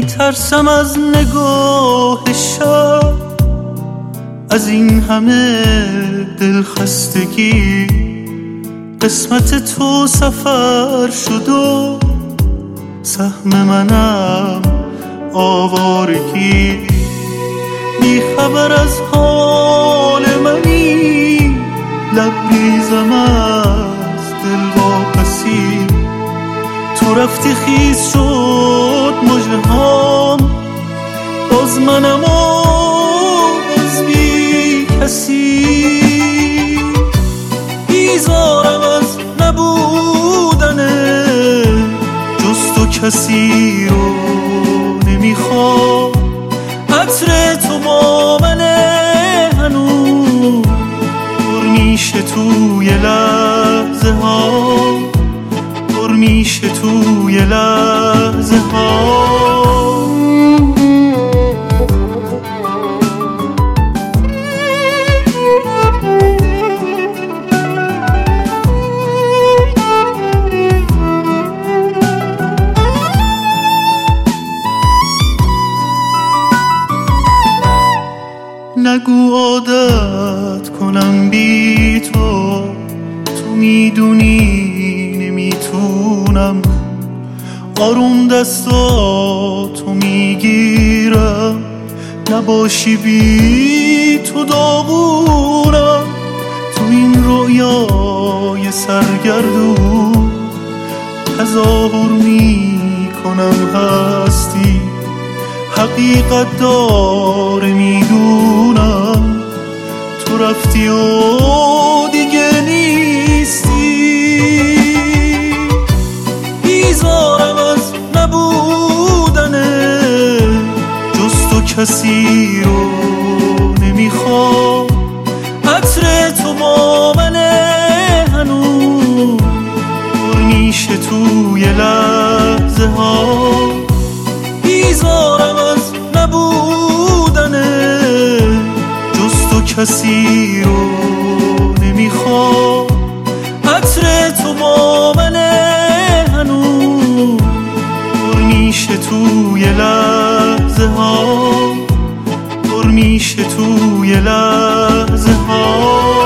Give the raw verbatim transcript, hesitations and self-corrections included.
میترسم از نگاه شب، از این همه دلخستگی. قسمت تو سفر شد و سهم منم آوارگی. بی خبر از حال منی، لبریزم از دل واپسی. تو رفتی خیز شد مژه هام، باز منم باز بی کسی. بیزارم از نبودنه، جز تو کسی رو نمیخوام. عطر تو با منه هنوز، پر میشه توی لحظه ها، پر میشه توی لحظه ها. نگو عادت کنم بی تو، تو میدونی نمیتونم. آروم دستاتو میگیرم، نباشی بی تو داغونم. تو این رویای سرگردون تظاهر میکنم هستی. حقیقت داره میدونم، تو رفتی و دیگه نیستی. بیزارم از نبودنه، جز تو کسی رو نمیخوام. عطر تو با منه هنوز، پر میشه توی لحظه ها. بیزارم از نبودنه، جز تو کسی رو نمیخوام. عطر تو با منه هنوز، پر میشه توی لحظه ها، پر میشه توی لحظه ها.